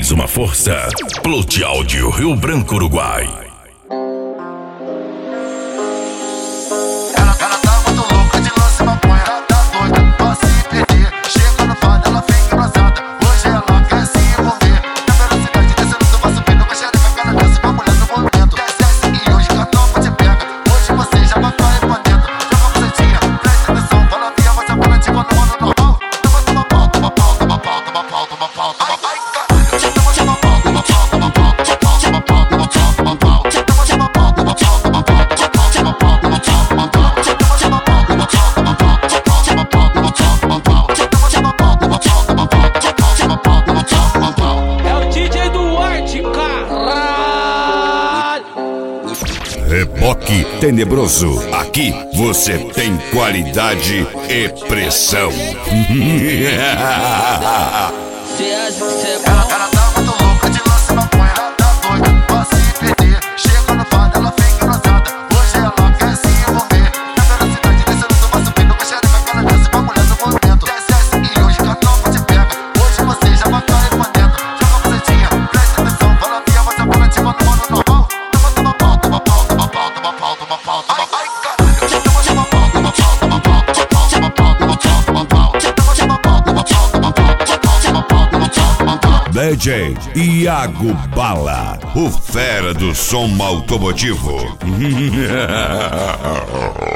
mais uma força. Plute Áudio Rio Branco, Uruguai. Ela tá muito louca de lance maconha, tá doida pra se perder. Chega no bar, ela vem engraçada. Hoje ela quer se envolver. Na velocidade descendo, tu vai subindo. Vai xereca, cara dança, vai mulher no movimento. Desce e hoje que a tropa te pega. Hoje você já vai cair pra dentro. Joga pra sentinha, presta atenção. Fala via, vai se apurativa no modo normal. Toma pau, toma pau, toma pau, toma pau, toma pau. Ai, ai, caralho. Toma pau, toma pau, toma pau, toma pau, toma pau, toma pau, toma pau. Toma pau, toma pau, toma pau, toma pau, toma pau, toma pau. É o DJ Duarte, caralho! Reboque Tenebroso. Aqui você tem qualidade e pressão. Cê acha que cê é Ela bom? tá muito louca de lance maconha, tá doida pra se perder. Chega no bar, ela vem engraçada. Hoje ela quer se envolver. Na velocidade descendo, tu vai subindo. Vai xereca, cara dança, vai mulher no movimento. Desce e hoje que a tropa te pega. Hoje você já vai cair pra dentro. Joga pra sentinha, presta atenção. Fala via, vai se apurativa no modo normal. Toma pau, toma pau, toma pau, toma pau, toma pau. Ai, ai, caralho. Toma pau, toma pau, toma pau, toma pau, toma pau, toma pau, toma pau. Toma pau, toma pau, toma pau, toma pau, toma pau. DJ Iago Bala, o fera do som automotivo.